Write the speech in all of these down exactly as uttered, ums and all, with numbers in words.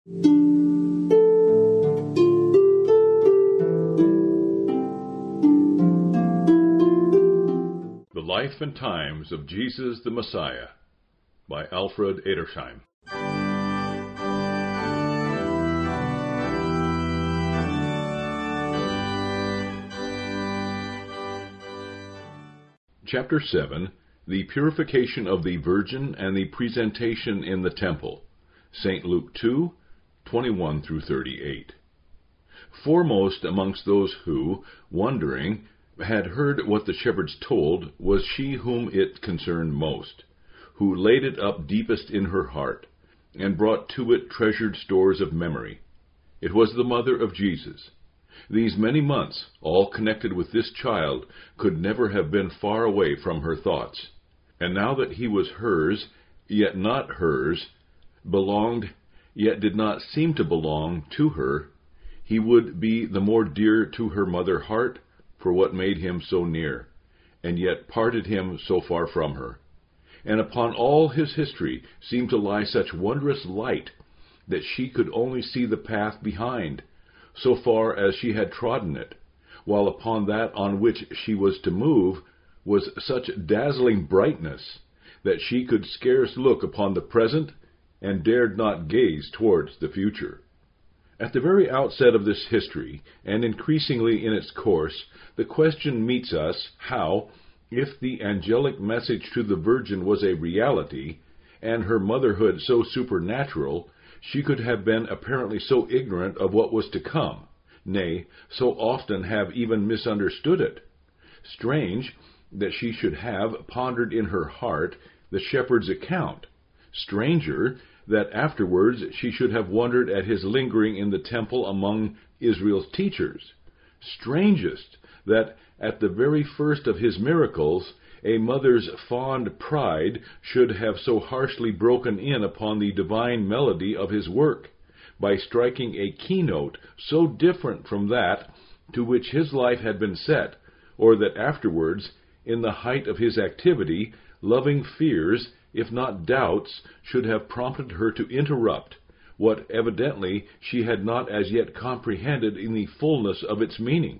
The Life and Times of Jesus the Messiah by Alfred Edersheim. Chapter seven. The Purification of the Virgin and the Presentation in the Temple. Saint Luke two, twenty-one through thirty-eight. Foremost amongst those who, wondering, had heard what the shepherds told, was she whom it concerned most, who laid it up deepest in her heart, and brought to it treasured stores of memory. It was the mother of Jesus. These many months, all connected with this child, could never have been far away from her thoughts. And now that he was hers, yet not hers, belonged, yet did not seem to belong to her, he would be the more dear to her mother heart for what made him so near, and yet parted him so far from her. And upon all his history seemed to lie such wondrous light that she could only see the path behind, so far as she had trodden it, while upon that on which she was to move was such dazzling brightness that she could scarce look upon the present and dared not gaze towards the future. At the very outset of this history, and increasingly in its course, the question meets us how, if the angelic message to the Virgin was a reality, and her motherhood so supernatural, she could have been apparently so ignorant of what was to come, nay, so often have even misunderstood it. Strange that she should have pondered in her heart the shepherd's account. Stranger that afterwards she should have wondered at his lingering in the temple among Israel's teachers. Strangest that at the very first of his miracles, a mother's fond pride should have so harshly broken in upon the divine melody of his work, by striking a keynote so different from that to which his life had been set, or that afterwards, in the height of his activity, loving fears, if not doubts, should have prompted her to interrupt what evidently she had not as yet comprehended in the fullness of its meaning.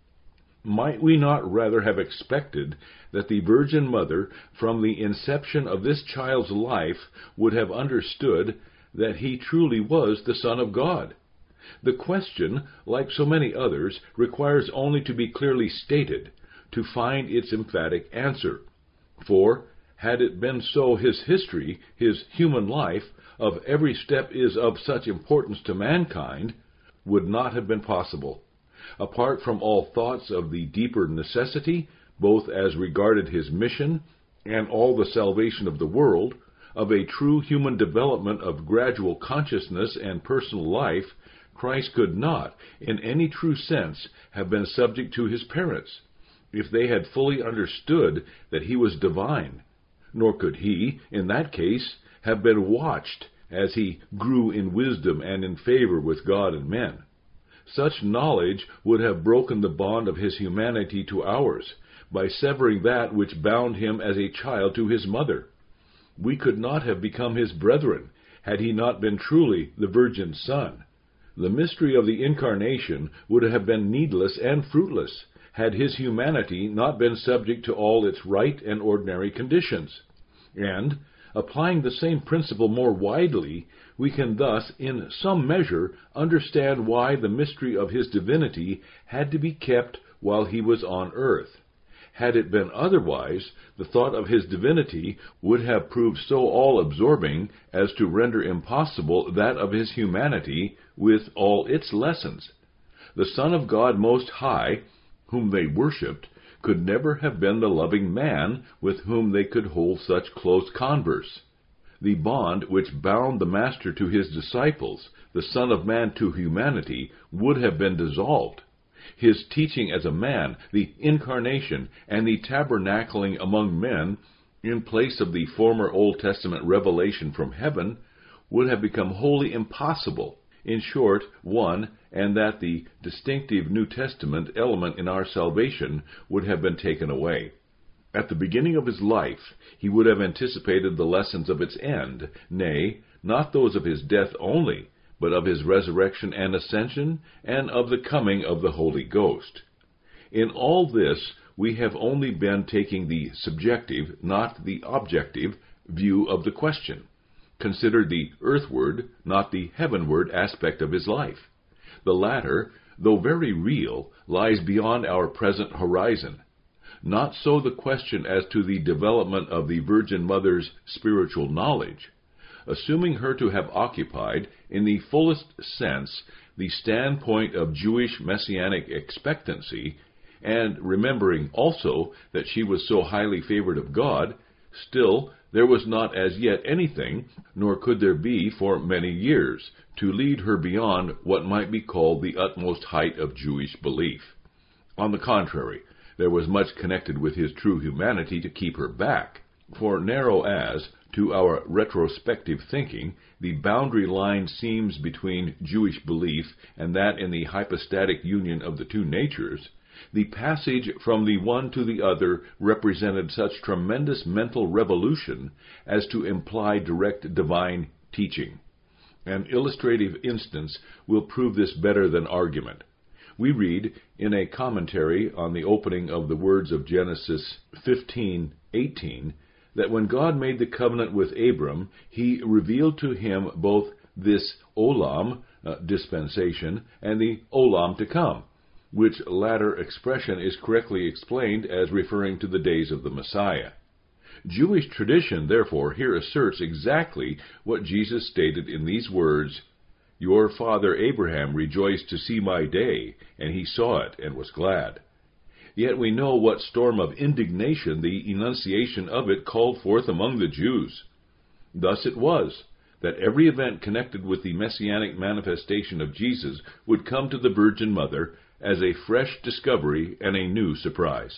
Might we not rather have expected that the Virgin Mother, from the inception of this child's life, would have understood that he truly was the Son of God? The question, like so many others, requires only to be clearly stated, to find its emphatic answer. For, had it been so, his history, his human life, of every step is of such importance to mankind, would not have been possible. Apart from all thoughts of the deeper necessity, both as regarded his mission and all the salvation of the world, of a true human development of gradual consciousness and personal life, Christ could not, in any true sense, have been subject to his parents, if they had fully understood that he was divine. Nor could he, in that case, have been watched as he grew in wisdom and in favor with God and men. Such knowledge would have broken the bond of his humanity to ours, by severing that which bound him as a child to his mother. We could not have become his brethren, had he not been truly the Virgin's Son. The mystery of the Incarnation would have been needless and fruitless, had his humanity not been subject to all its right and ordinary conditions. And, applying the same principle more widely, we can thus, in some measure, understand why the mystery of his divinity had to be kept while he was on earth. Had it been otherwise, the thought of his divinity would have proved so all-absorbing as to render impossible that of his humanity with all its lessons. The Son of God Most High, whom they worshipped, could never have been the loving man with whom they could hold such close converse. The bond which bound the Master to his disciples, the Son of Man to humanity, would have been dissolved. His teaching as a man, the incarnation, and the tabernacling among men, in place of the former Old Testament revelation from heaven, would have become wholly impossible. In short, one, and that the distinctive New Testament element in our salvation would have been taken away. At the beginning of his life, he would have anticipated the lessons of its end, nay, not those of his death only, but of his resurrection and ascension, and of the coming of the Holy Ghost. In all this, we have only been taking the subjective, not the objective, view of the question. Consider the earthward, not the heavenward aspect of his life. The latter, though very real, lies beyond our present horizon. Not so the question as to the development of the Virgin Mother's spiritual knowledge. Assuming her to have occupied, in the fullest sense, the standpoint of Jewish messianic expectancy, and remembering also that she was so highly favored of God, still there was not as yet anything, nor could there be for many years, to lead her beyond what might be called the utmost height of Jewish belief. On the contrary, there was much connected with his true humanity to keep her back, for narrow as, to our retrospective thinking, the boundary line seems between Jewish belief and that in the hypostatic union of the two natures, the passage from the one to the other represented such tremendous mental revolution as to imply direct divine teaching. An illustrative instance will prove this better than argument. We read in a commentary on the opening of the words of Genesis fifteen eighteen that when God made the covenant with Abram, he revealed to him both this olam, uh, dispensation, and the olam to come, which latter expression is correctly explained as referring to the days of the Messiah. Jewish tradition, therefore, here asserts exactly what Jesus stated in these words, "Your father Abraham rejoiced to see my day, and he saw it and was glad." Yet we know what storm of indignation the enunciation of it called forth among the Jews. Thus it was that every event connected with the messianic manifestation of Jesus would come to the Virgin Mother as a fresh discovery and a new surprise.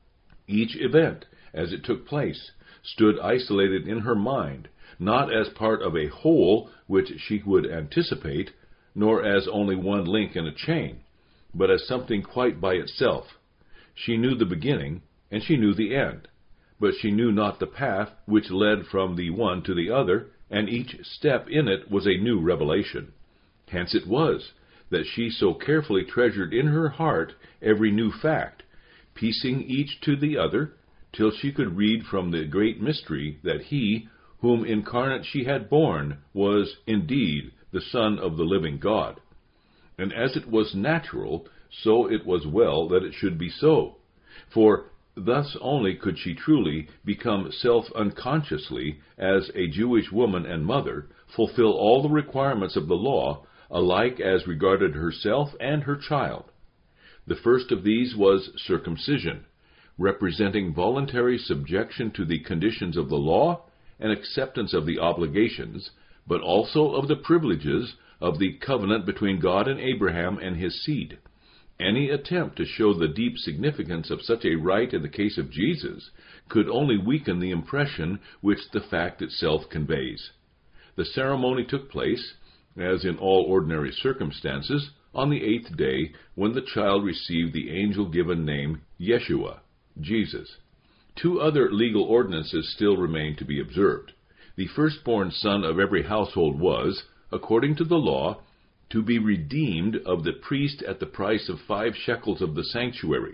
Each event, as it took place, stood isolated in her mind, not as part of a whole which she would anticipate, nor as only one link in a chain, but as something quite by itself. She knew the beginning, and she knew the end, but she knew not the path which led from the one to the other, and each step in it was a new revelation. Hence it was that she so carefully treasured in her heart every new fact, piecing each to the other, till she could read from the great mystery that he, whom incarnate she had borne, was indeed the Son of the living God. And as it was natural, so it was well that it should be so, for thus only could she truly become self-unconsciously, as a Jewish woman and mother, fulfill all the requirements of the law, alike as regarded herself and her child. The first of these was circumcision, representing voluntary subjection to the conditions of the law and acceptance of the obligations, but also of the privileges of the covenant between God and Abraham and his seed. Any attempt to show the deep significance of such a rite in the case of Jesus could only weaken the impression which the fact itself conveys. The ceremony took place, as in all ordinary circumstances, on the eighth day, when the child received the angel-given name Yeshua, Jesus. Two other legal ordinances still remained to be observed. The firstborn son of every household was, according to the law, to be redeemed of the priest at the price of five shekels of the sanctuary.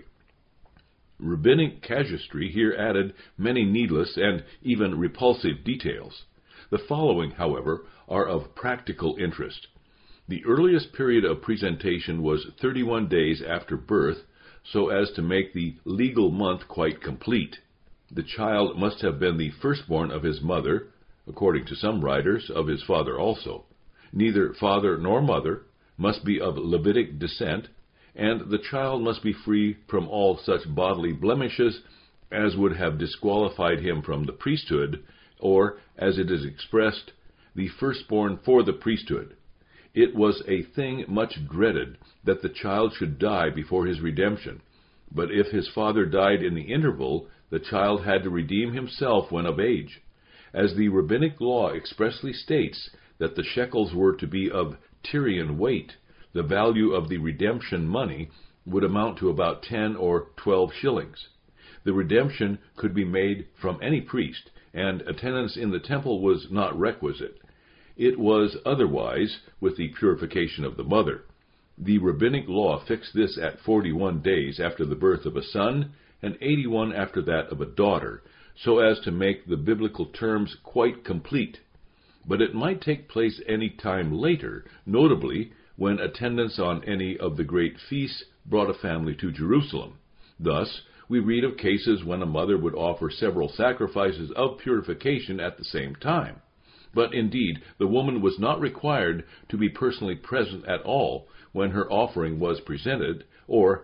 Rabbinic casuistry here added many needless and even repulsive details. The following, however, are of practical interest. The earliest period of presentation was thirty-one days after birth, so as to make the legal month quite complete. The child must have been the firstborn of his mother, according to some writers, of his father also. Neither father nor mother must be of Levitic descent, and the child must be free from all such bodily blemishes as would have disqualified him from the priesthood, or, as it is expressed, the firstborn for the priesthood. It was a thing much dreaded that the child should die before his redemption, but if his father died in the interval, the child had to redeem himself when of age. As the rabbinic law expressly states that the shekels were to be of Tyrian weight, the value of the redemption money would amount to about ten or twelve shillings. The redemption could be made from any priest, and attendance in the temple was not requisite. It was otherwise with the purification of the mother. The rabbinic law fixed this at forty-one days after the birth of a son, and eighty-one after that of a daughter, so as to make the biblical terms quite complete. But it might take place any time later, notably when attendance on any of the great feasts brought a family to Jerusalem. Thus, we read of cases when a mother would offer several sacrifices of purification at the same time. But indeed, the woman was not required to be personally present at all when her offering was presented, or,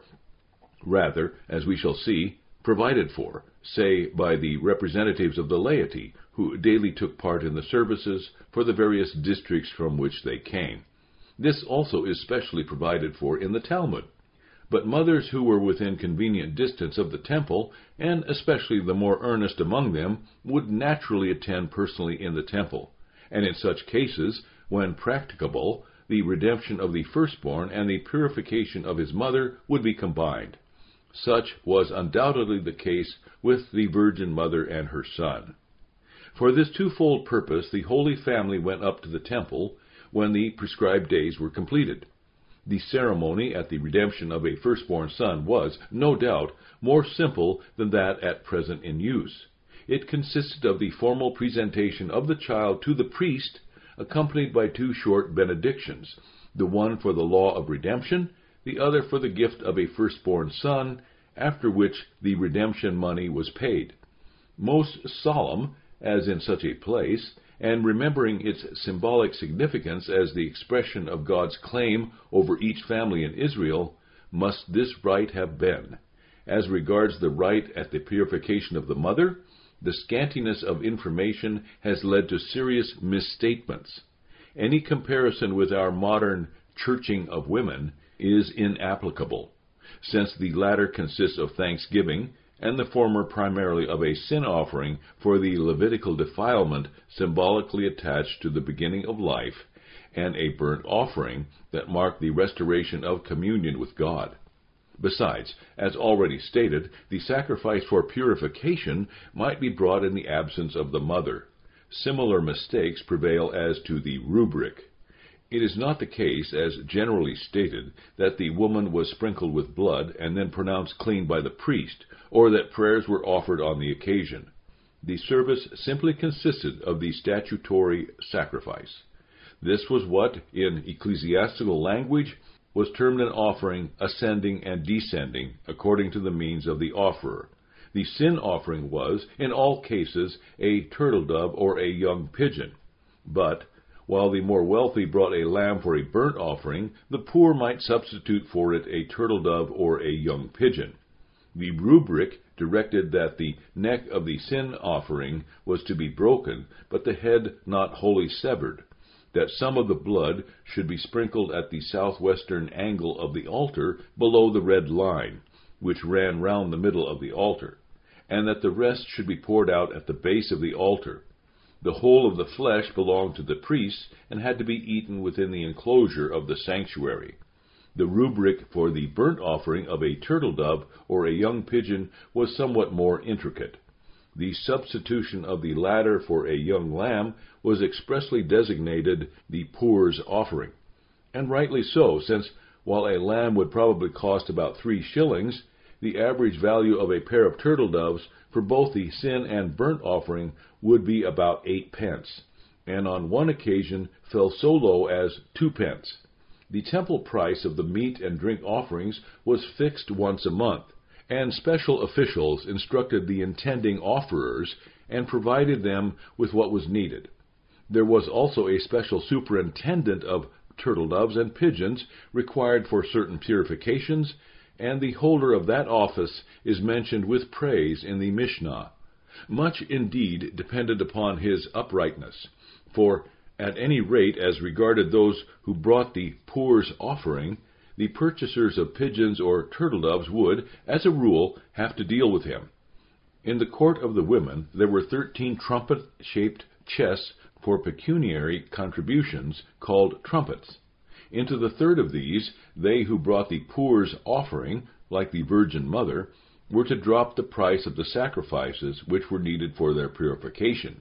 rather, as we shall see, provided for, say, by the representatives of the laity, who daily took part in the services for the various districts from which they came. This also is specially provided for in the Talmud. But mothers who were within convenient distance of the temple, and especially the more earnest among them, would naturally attend personally in the temple, and in such cases, when practicable, the redemption of the firstborn and the purification of his mother would be combined. Such was undoubtedly the case with the Virgin Mother and her son. For this twofold purpose the Holy Family went up to the temple when the prescribed days were completed. The ceremony at the redemption of a firstborn son was, no doubt, more simple than that at present in use. It consisted of the formal presentation of the child to the priest, accompanied by two short benedictions, the one for the law of redemption, the other for the gift of a firstborn son, after which the redemption money was paid. Most solemn, as in such a place, and remembering its symbolic significance as the expression of God's claim over each family in Israel, must this rite have been. As regards the rite at the purification of the mother, the scantiness of information has led to serious misstatements. Any comparison with our modern churching of women is inapplicable, since the latter consists of thanksgiving, and the former primarily of a sin offering for the Levitical defilement symbolically attached to the beginning of life, and a burnt offering that marked the restoration of communion with God. Besides, as already stated, the sacrifice for purification might be brought in the absence of the mother. Similar mistakes prevail as to the rubric. It is not the case, as generally stated, that the woman was sprinkled with blood and then pronounced clean by the priest, or that prayers were offered on the occasion. The service simply consisted of the statutory sacrifice. This was what, in ecclesiastical language, was termed an offering ascending and descending according to the means of the offerer. The sin offering was, in all cases, a turtle-dove or a young pigeon. But, while the more wealthy brought a lamb for a burnt offering, the poor might substitute for it a turtle-dove or a young pigeon. The rubric directed that the neck of the sin offering was to be broken, but the head not wholly severed, that some of the blood should be sprinkled at the southwestern angle of the altar below the red line, which ran round the middle of the altar, and that the rest should be poured out at the base of the altar. The whole of the flesh belonged to the priests and had to be eaten within the enclosure of the sanctuary. The rubric for the burnt offering of a turtle-dove or a young pigeon was somewhat more intricate. The substitution of the latter for a young lamb was expressly designated the poor's offering. And rightly so, since while a lamb would probably cost about three shillings, the average value of a pair of turtle-doves for both the sin and burnt offering would be about eight pence, and on one occasion fell so low as two pence. The temple price of the meat and drink offerings was fixed once a month, and special officials instructed the intending offerers and provided them with what was needed. There was also a special superintendent of turtle-doves and pigeons required for certain purifications, and the holder of that office is mentioned with praise in the Mishnah. Much, indeed, depended upon his uprightness, for, at any rate as regarded those who brought the poor's offering, the purchasers of pigeons or turtle-doves would, as a rule, have to deal with him. In the court of the women there were thirteen trumpet-shaped chests for pecuniary contributions, called trumpets. Into the third of these, they who brought the poor's offering, like the Virgin Mother, were to drop the price of the sacrifices which were needed for their purification.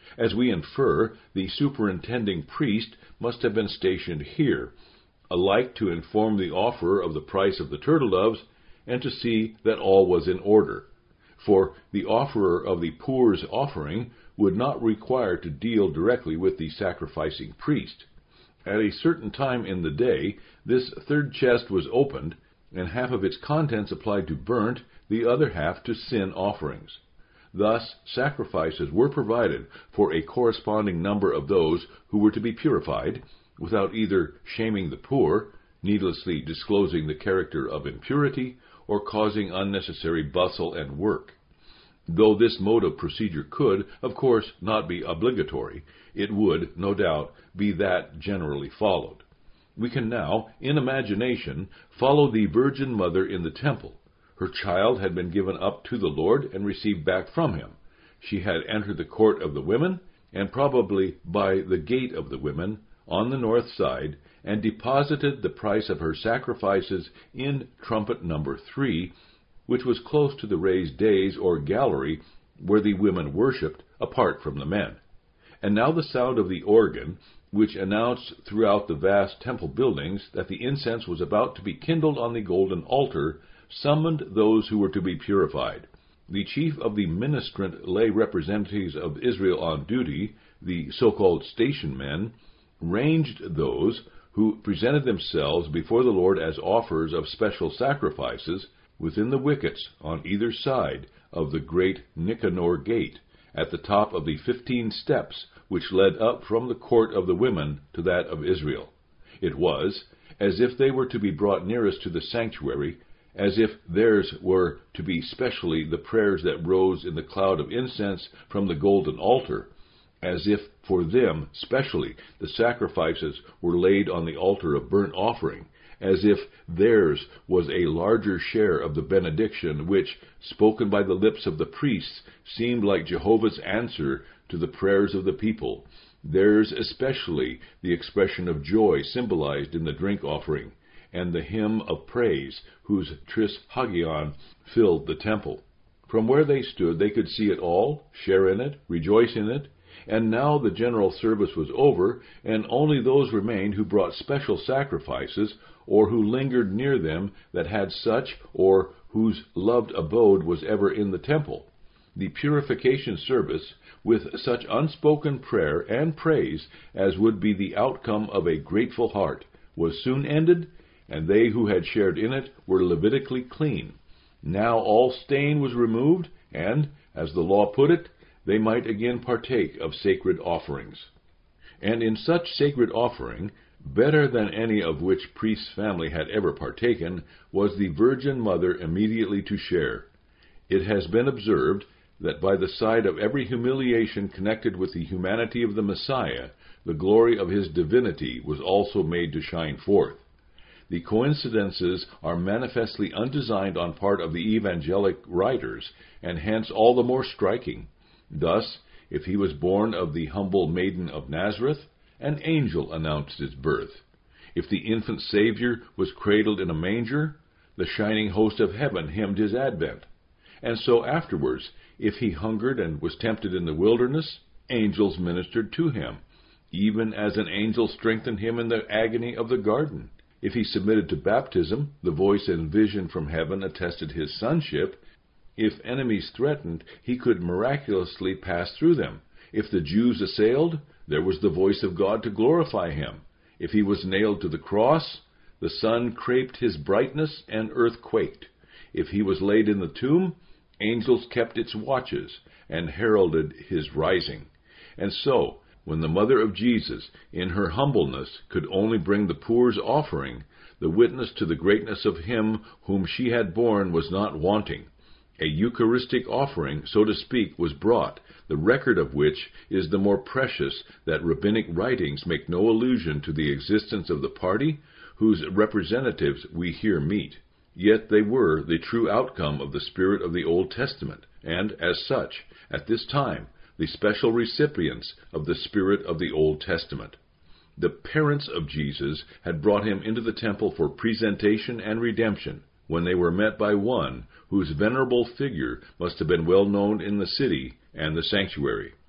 As we infer, the superintending priest must have been stationed here, alike to inform the offerer of the price of the turtle doves and to see that all was in order. For the offerer of the poor's offering would not require to deal directly with the sacrificing priest. At a certain time in the day, this third chest was opened, and half of its contents applied to burnt, the other half to sin offerings. Thus, sacrifices were provided for a corresponding number of those who were to be purified, without either shaming the poor, needlessly disclosing the character of impurity, or causing unnecessary bustle and work. Though this mode of procedure could, of course, not be obligatory, it would, no doubt, be that generally followed. We can now, in imagination, follow the Virgin Mother in the temple. Her child had been given up to the Lord and received back from him. She had entered the court of the women, and probably by the gate of the women, on the north side, and deposited the price of her sacrifices in trumpet number three, which was close to the raised dais or gallery where the women worshipped, apart from the men. And now the sound of the organ, which announced throughout the vast temple buildings that the incense was about to be kindled on the golden altar, summoned those who were to be purified. The chief of the ministrant lay representatives of Israel on duty, the so-called station men, ranged those who presented themselves before the Lord as offers of special sacrifices within the wickets on either side of the great Nicanor gate, at the top of the fifteen steps which led up from the court of the women to that of Israel. It was as if they were to be brought nearest to the sanctuary, as if theirs were to be specially the prayers that rose in the cloud of incense from the golden altar, as if for them specially the sacrifices were laid on the altar of burnt offering, as if theirs was a larger share of the benediction which, spoken by the lips of the priests, seemed like Jehovah's answer to the prayers of the people, theirs especially the expression of joy symbolized in the drink offering, and the hymn of praise whose tris hagion filled the temple. From where they stood they could see it all, share in it, rejoice in it, and now the general service was over, and only those remained who brought special sacrifices, or who lingered near them that had such, or whose loved abode was ever in the temple. The purification service, with such unspoken prayer and praise as would be the outcome of a grateful heart, was soon ended, and they who had shared in it were Levitically clean. Now all stain was removed, and, as the law put it, they might again partake of sacred offerings. And in such sacred offering, better than any of which priest's family had ever partaken, was the Virgin Mother immediately to share. It has been observed that by the side of every humiliation connected with the humanity of the Messiah, the glory of his divinity was also made to shine forth. The coincidences are manifestly undesigned on part of the evangelic writers, and hence all the more striking. Thus, if he was born of the humble maiden of Nazareth, an angel announced his birth. If the infant Savior was cradled in a manger, the shining host of heaven hymned his advent. And so afterwards, if he hungered and was tempted in the wilderness, angels ministered to him, even as an angel strengthened him in the agony of the garden. If he submitted to baptism, the voice and vision from heaven attested his sonship. If enemies threatened, he could miraculously pass through them. If the Jews assailed, there was the voice of God to glorify him. If he was nailed to the cross, the sun craped his brightness and earth quaked. If he was laid in the tomb, angels kept its watches and heralded his rising. And so, when the mother of Jesus, in her humbleness, could only bring the poor's offering, the witness to the greatness of him whom she had borne was not wanting. A Eucharistic offering, so to speak, was brought, the record of which is the more precious that rabbinic writings make no allusion to the existence of the party whose representatives we here meet. Yet they were the true outcome of the spirit of the Old Testament, and, as such, at this time, the special recipients of the spirit of the Old Testament. The parents of Jesus had brought him into the temple for presentation and redemption, when they were met by one whose venerable figure must have been well known in the city and the sanctuary.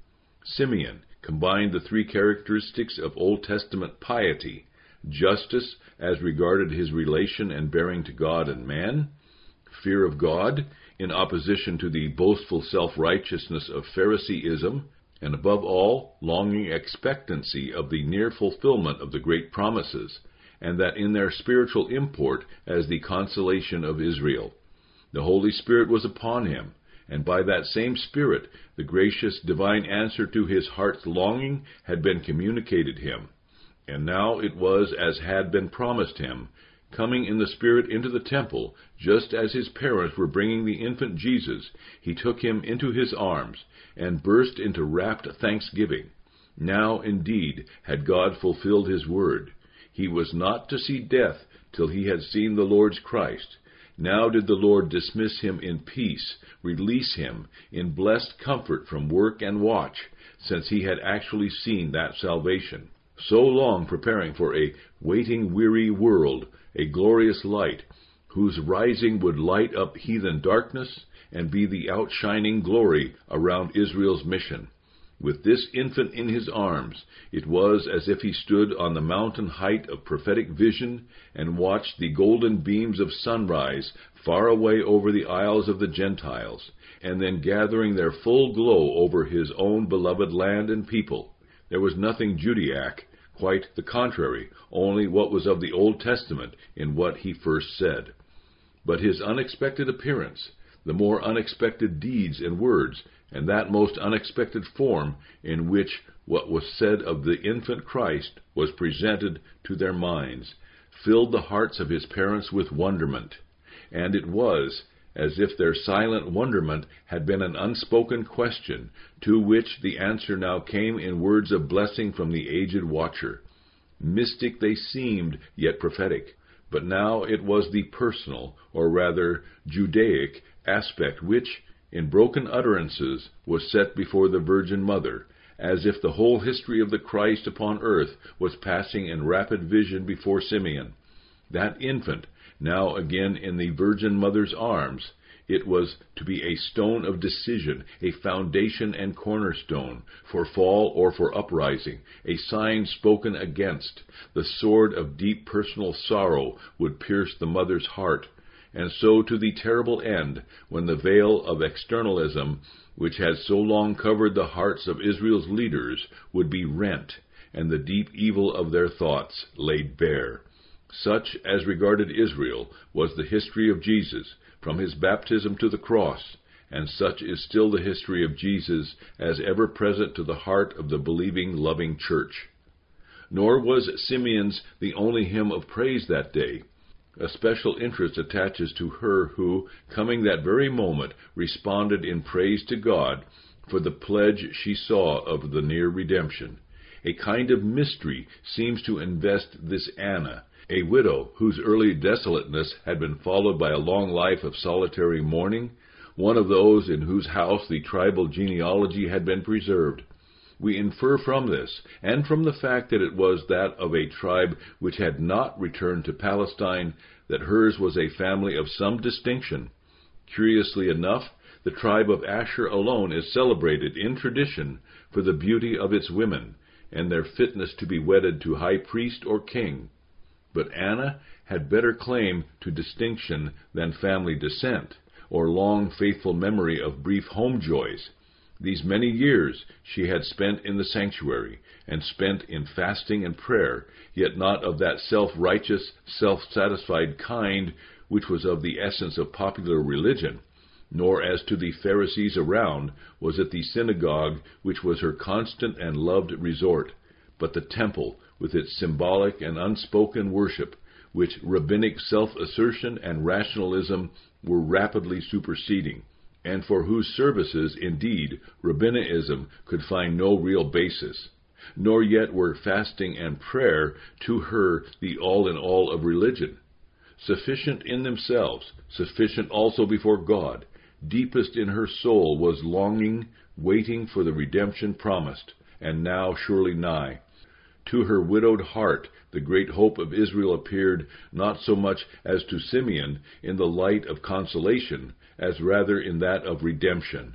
Simeon combined the three characteristics of Old Testament piety: justice as regarded his relation and bearing to God and man, fear of God in opposition to the boastful self-righteousness of Phariseeism, and above all, longing expectancy of the near fulfillment of the great promises, and that in their spiritual import as the consolation of Israel. The Holy Spirit was upon him, and by that same Spirit the gracious divine answer to his heart's longing had been communicated him. And now it was as had been promised him, coming in the Spirit into the temple, just as his parents were bringing the infant Jesus, he took him into his arms, and burst into rapt thanksgiving. Now, indeed, had God fulfilled his word. He was not to see death till he had seen the Lord's Christ. Now did the Lord dismiss him in peace, release him in blessed comfort from work and watch, since he had actually seen that salvation. So long preparing for a waiting, weary world, a glorious light, whose rising would light up heathen darkness and be the outshining glory around Israel's mission. With this infant in his arms, it was as if he stood on the mountain height of prophetic vision and watched the golden beams of sunrise far away over the isles of the Gentiles, and then gathering their full glow over his own beloved land and people. There was nothing Judaic, quite the contrary, only what was of the Old Testament in what he first said. But his unexpected appearance, the more unexpected deeds and words, and that most unexpected form in which what was said of the infant Christ was presented to their minds, filled the hearts of his parents with wonderment. And it was as if their silent wonderment had been an unspoken question, to which the answer now came in words of blessing from the aged watcher. Mystic they seemed, yet prophetic. But now it was the personal, or rather Judaic, aspect which, in broken utterances, was set before the Virgin Mother, as if the whole history of the Christ upon earth was passing in rapid vision before Simeon. That infant, now again in the Virgin Mother's arms, it was to be a stone of decision, a foundation and cornerstone, for fall or for uprising, a sign spoken against. The sword of deep personal sorrow would pierce the mother's heart, and so to the terrible end, when the veil of externalism, which had so long covered the hearts of Israel's leaders, would be rent, and the deep evil of their thoughts laid bare. Such, as regarded Israel, was the history of Jesus, from his baptism to the cross, and such is still the history of Jesus as ever present to the heart of the believing, loving church. Nor was Simeon's the only hymn of praise that day. A special interest attaches to her who, coming that very moment, responded in praise to God for the pledge she saw of the near redemption. A kind of mystery seems to invest this Anna, a widow whose early desolateness had been followed by a long life of solitary mourning, one of those in whose house the tribal genealogy had been preserved. We infer from this, and from the fact that it was that of a tribe which had not returned to Palestine, that hers was a family of some distinction. Curiously enough, the tribe of Asher alone is celebrated in tradition for the beauty of its women, and their fitness to be wedded to high priest or king. But Anna had better claim to distinction than family descent, or long faithful memory of brief home joys. These many years she had spent in the sanctuary, and spent in fasting and prayer, yet not of that self-righteous, self-satisfied kind which was of the essence of popular religion, nor as to the Pharisees around was it the synagogue which was her constant and loved resort, but the temple with its symbolic and unspoken worship, which rabbinic self-assertion and rationalism were rapidly superseding, and for whose services, indeed, Rabbinism could find no real basis. Nor yet were fasting and prayer to her the all-in-all of religion. Sufficient in themselves, sufficient also before God, deepest in her soul was longing, waiting for the redemption promised, and now surely nigh. To her widowed heart the great hope of Israel appeared not so much as to Simeon in the light of consolation, as rather in that of redemption.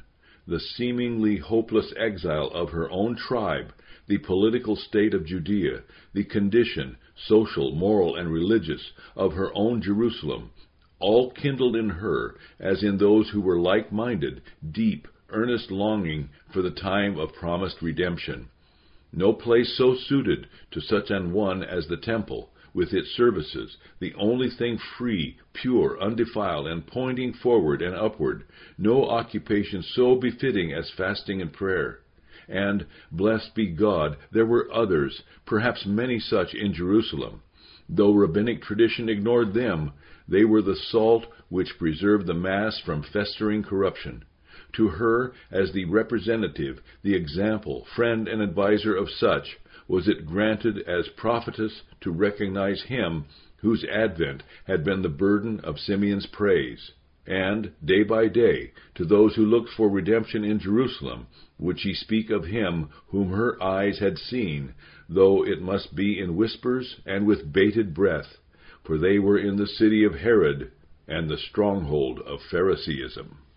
the seemingly hopeless exile of her own tribe, the political state of Judea, the condition, social, moral, and religious, of her own Jerusalem, all kindled in her, as in those who were like-minded, deep, earnest longing for the time of promised redemption. No place so suited to such an one as the temple, with its services, the only thing free, pure, undefiled, and pointing forward and upward, no occupation so befitting as fasting and prayer. And, blessed be God, there were others, perhaps many such in Jerusalem. Though rabbinic tradition ignored them, they were the salt which preserved the mass from festering corruption. To her, as the representative, the example, friend, and adviser of such, was it granted as prophetess to recognize him whose advent had been the burden of Simeon's praise. And, day by day, to those who looked for redemption in Jerusalem, would she speak of him whom her eyes had seen, though it must be in whispers and with bated breath, for they were in the city of Herod and the stronghold of Phariseeism.